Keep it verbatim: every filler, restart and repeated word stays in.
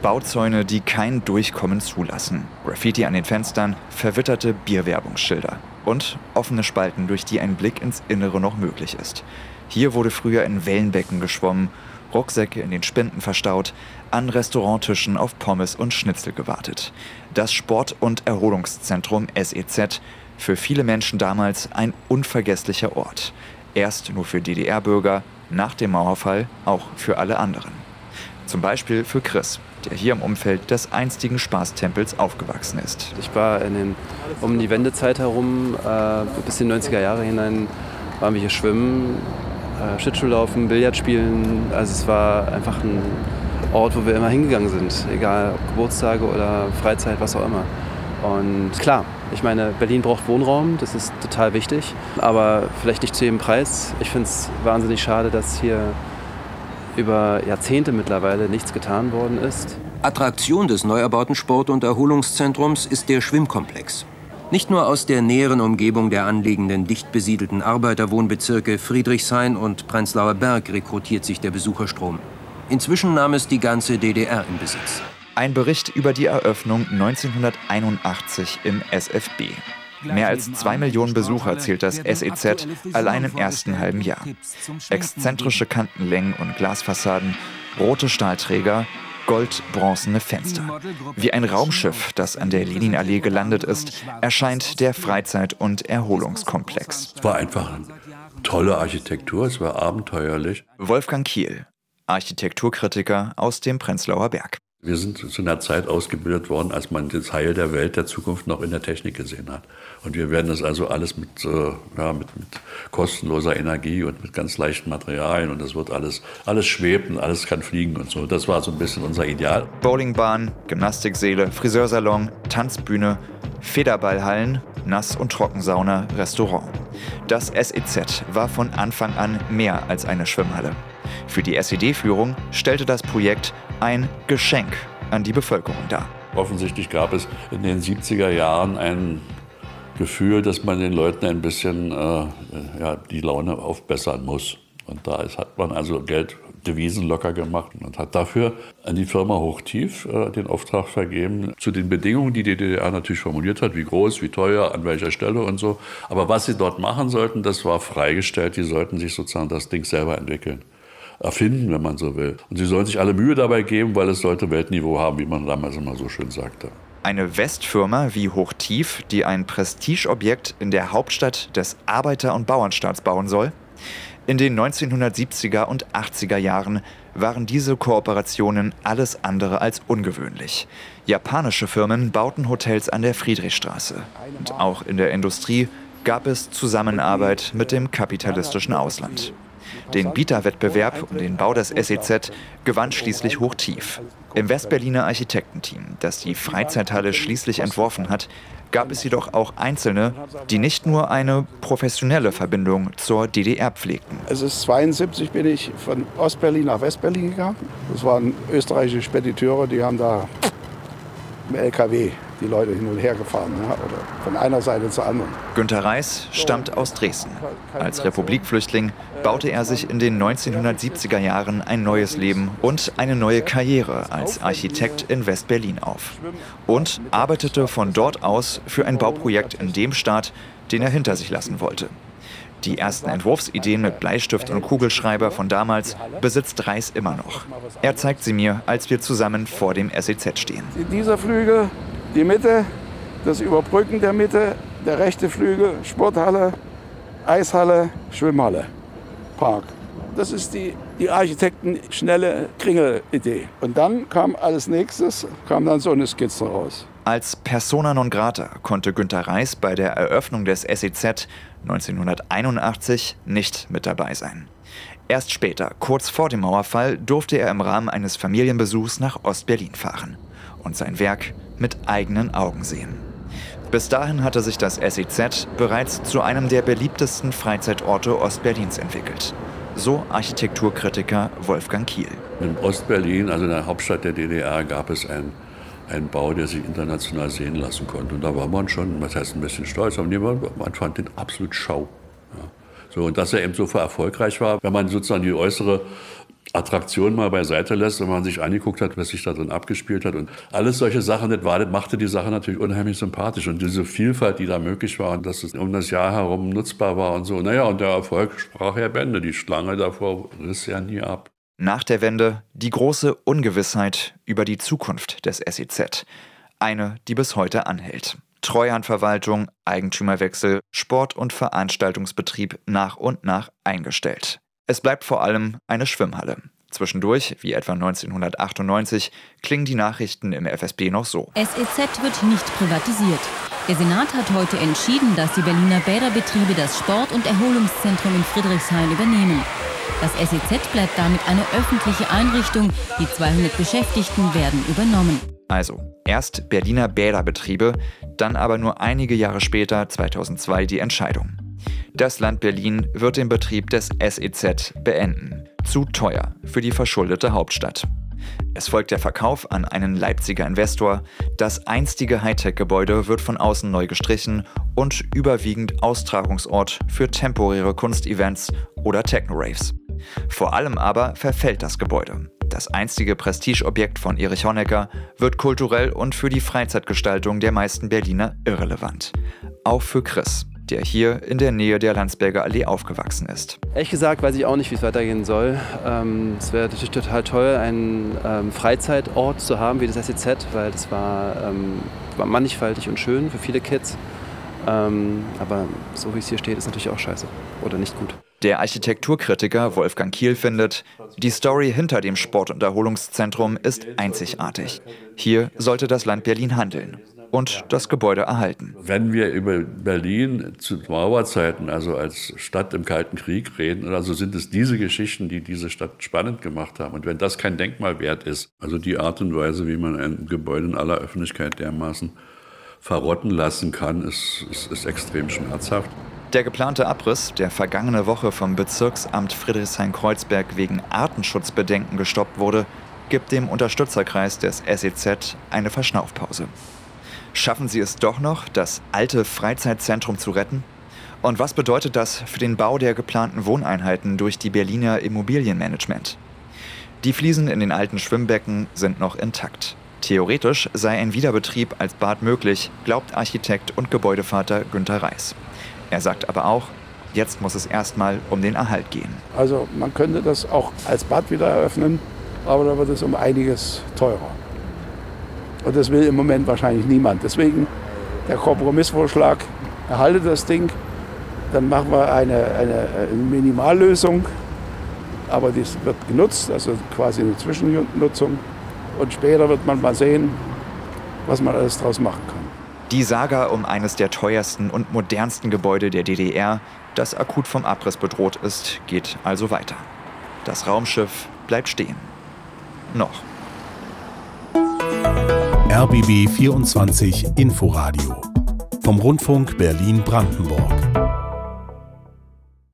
Bauzäune, die kein Durchkommen zulassen, Graffiti an den Fenstern, verwitterte Bierwerbungsschilder und offene Spalten, durch die ein Blick ins Innere noch möglich ist. Hier wurde früher in Wellenbecken geschwommen, Rucksäcke in den Spinden verstaut, an Restauranttischen auf Pommes und Schnitzel gewartet. Das Sport- und Erholungszentrum S E Z, für viele Menschen damals ein unvergesslicher Ort. Erst nur für D D R-Bürger, nach dem Mauerfall auch für alle anderen. Zum Beispiel für Chris, der hier im Umfeld des einstigen Spaßtempels aufgewachsen ist. Ich war in den, um die Wendezeit herum, äh, bis in die neunziger Jahre hinein, waren wir hier schwimmen, äh, Schlittschuhlaufen, Billard spielen. Also es war einfach ein Ort, wo wir immer hingegangen sind, egal ob Geburtstage oder Freizeit, was auch immer. Und klar, ich meine, Berlin braucht Wohnraum, das ist total wichtig, aber vielleicht nicht zu jedem Preis. Ich finde es wahnsinnig schade, dass hier über Jahrzehnte mittlerweile nichts getan worden ist. Attraktion des neu erbauten Sport- und Erholungszentrums ist der Schwimmkomplex. Nicht nur aus der näheren Umgebung der anliegenden dicht besiedelten Arbeiterwohnbezirke Friedrichshain und Prenzlauer Berg rekrutiert sich der Besucherstrom. Inzwischen nahm es die ganze D D R in Besitz. Ein Bericht über die Eröffnung neunzehnhunderteinundachtzig im S F B. Mehr als zwei Millionen Besucher zählt das S E Z allein im ersten halben Jahr. Exzentrische Kantenlängen und Glasfassaden, rote Stahlträger, gold-bronzene Fenster. Wie ein Raumschiff, das an der Leninallee gelandet ist, erscheint der Freizeit- und Erholungskomplex. Es war einfach eine tolle Architektur, es war abenteuerlich. Wolfgang Kiel, Architekturkritiker aus dem Prenzlauer Berg. Wir sind zu einer Zeit ausgebildet worden, als man das Heil der Welt der Zukunft noch in der Technik gesehen hat. Und wir werden das also alles mit, äh, ja, mit, mit kostenloser Energie und mit ganz leichten Materialien. Und das wird alles, alles schweben, alles kann fliegen und so. Das war so ein bisschen unser Ideal. Bowlingbahn, Gymnastiksäle, Friseursalon, Tanzbühne, Federballhallen, Nass- und Trockensauna, Restaurant. Das S E Z war von Anfang an mehr als eine Schwimmhalle. Für die S E D-Führung stellte das Projekt ein Geschenk an die Bevölkerung dar. Offensichtlich gab es in den siebziger Jahren ein Gefühl, dass man den Leuten ein bisschen äh, ja, die Laune aufbessern muss. Und da ist, hat man also Geld, Devisen locker gemacht und hat dafür an die Firma Hochtief äh, den Auftrag vergeben, zu den Bedingungen, die die D D R natürlich formuliert hat, wie groß, wie teuer, an welcher Stelle und so. Aber was sie dort machen sollten, das war freigestellt. Die sollten sich sozusagen das Ding selber entwickeln. Erfinden, wenn man so will. Und sie sollen sich alle Mühe dabei geben, weil es sollte Weltniveau haben, wie man damals immer so schön sagte. Eine Westfirma wie Hochtief, die ein Prestigeobjekt in der Hauptstadt des Arbeiter- und Bauernstaats bauen soll? In den neunzehnhundertsiebziger und achtziger Jahren waren diese Kooperationen alles andere als ungewöhnlich. Japanische Firmen bauten Hotels an der Friedrichstraße. Und auch in der Industrie gab es Zusammenarbeit mit dem kapitalistischen Ausland. Den Bieterwettbewerb um den Bau des S E Z gewann schließlich Hochtief. Im Westberliner Architektenteam, das die Freizeithalle schließlich entworfen hat, gab es jedoch auch Einzelne, die nicht nur eine professionelle Verbindung zur D D R pflegten. Es ist zweiundsiebzig bin ich von Ostberlin nach Westberlin gegangen. Das waren österreichische Spediteure, die haben da im L K W die Leute hin und her gefahren, ja, oder von einer Seite zur anderen. Günter Reis stammt aus Dresden. Als Republikflüchtling baute er sich in den neunzehnhundertsiebziger Jahren ein neues Leben und eine neue Karriere als Architekt in Westberlin auf. Und arbeitete von dort aus für ein Bauprojekt in dem Staat, den er hinter sich lassen wollte. Die ersten Entwurfsideen mit Bleistift und Kugelschreiber von damals besitzt Reis immer noch. Er zeigt sie mir, als wir zusammen vor dem S E Z stehen. Dieser Flügel, die Mitte, das Überbrücken der Mitte, der rechte Flügel, Sporthalle, Eishalle, Schwimmhalle, Park. Das ist die, die Architekten schnelle Kringel-Idee. Und dann kam als nächstes, kam dann so eine Skizze raus. Als Persona non grata konnte Günter Reis bei der Eröffnung des S E Z neunzehnhunderteinundachtzig nicht mit dabei sein. Erst später, kurz vor dem Mauerfall, durfte er im Rahmen eines Familienbesuchs nach Ostberlin fahren und sein Werk mit eigenen Augen sehen. Bis dahin hatte sich das S E Z bereits zu einem der beliebtesten Freizeitorte Ostberlins entwickelt. So Architekturkritiker Wolfgang Kiel. In Ostberlin, also in der Hauptstadt der D D R, gab es ein Ein Bau, der sich international sehen lassen konnte. Und da war man schon, was heißt ein bisschen stolz, aber man fand den absolut schau. Ja. So, und dass er eben so erfolgreich war, wenn man sozusagen die äußere Attraktion mal beiseite lässt, wenn man sich angeguckt hat, was sich da drin abgespielt hat. Und alles solche Sachen, das, war, das machte die Sache natürlich unheimlich sympathisch. Und diese Vielfalt, die da möglich war, und dass es um das Jahr herum nutzbar war und so. Naja, und der Erfolg sprach ja Bände. Die Schlange davor riss ja nie ab. Nach der Wende die große Ungewissheit über die Zukunft des S E Z. Eine, die bis heute anhält. Treuhandverwaltung, Eigentümerwechsel, Sport- und Veranstaltungsbetrieb nach und nach eingestellt. Es bleibt vor allem eine Schwimmhalle. Zwischendurch, wie etwa neunzehnhundertachtundneunzig, klingen die Nachrichten im F S B noch so. S E Z wird nicht privatisiert. Der Senat hat heute entschieden, dass die Berliner Bäderbetriebe das Sport- und Erholungszentrum in Friedrichshain übernehmen. Das S E Z bleibt damit eine öffentliche Einrichtung. Die zweihundert Beschäftigten werden übernommen. Also, erst Berliner Bäderbetriebe, dann aber nur einige Jahre später, zweitausendzwei, die Entscheidung. Das Land Berlin wird den Betrieb des S E Z beenden. Zu teuer für die verschuldete Hauptstadt. Es folgt der Verkauf an einen Leipziger Investor. Das einstige Hightech-Gebäude wird von außen neu gestrichen und überwiegend Austragungsort für temporäre Kunstevents oder Techno-Raves. Vor allem aber verfällt das Gebäude. Das einstige Prestigeobjekt von Erich Honecker wird kulturell und für die Freizeitgestaltung der meisten Berliner irrelevant. Auch für Chris, der hier in der Nähe der Landsberger Allee aufgewachsen ist. Ehrlich gesagt weiß ich auch nicht, wie es weitergehen soll. Ähm, es wäre natürlich total toll, einen ähm, Freizeitort zu haben wie das S E Z, weil das war, ähm, war mannigfaltig und schön für viele Kids. Ähm, aber so wie es hier steht, ist natürlich auch scheiße oder nicht gut. Der Architekturkritiker Wolfgang Kiel findet, die Story hinter dem Sport- und Erholungszentrum ist einzigartig. Hier sollte das Land Berlin handeln und das Gebäude erhalten. Wenn wir über Berlin zu Mauerzeiten, also als Stadt im Kalten Krieg reden, also sind es diese Geschichten, die diese Stadt spannend gemacht haben. Und wenn das kein Denkmal wert ist, also die Art und Weise, wie man ein Gebäude in aller Öffentlichkeit dermaßen verrotten lassen kann, ist, ist, ist extrem schmerzhaft. Der geplante Abriss, der vergangene Woche vom Bezirksamt Friedrichshain-Kreuzberg wegen Artenschutzbedenken gestoppt wurde, gibt dem Unterstützerkreis des S E Z eine Verschnaufpause. Schaffen sie es doch noch, das alte Freizeitzentrum zu retten? Und was bedeutet das für den Bau der geplanten Wohneinheiten durch die Berliner Immobilienmanagement? Die Fliesen in den alten Schwimmbecken sind noch intakt. Theoretisch sei ein Wiederbetrieb als Bad möglich, glaubt Architekt und Gebäudevater Günter Reis. Er sagt aber auch, jetzt muss es erstmal um den Erhalt gehen. Also man könnte das auch als Bad wieder eröffnen, aber da wird es um einiges teurer. Und das will im Moment wahrscheinlich niemand. Deswegen der Kompromissvorschlag, erhalte das Ding, dann machen wir eine, eine, eine Minimallösung, aber das wird genutzt, also quasi eine Zwischennutzung. Und später wird man mal sehen, was man alles draus machen kann. Die Saga um eines der teuersten und modernsten Gebäude der D D R, das akut vom Abriss bedroht ist, geht also weiter. Das Raumschiff bleibt stehen. Noch. R B B vierundzwanzig Inforadio vom Rundfunk Berlin-Brandenburg.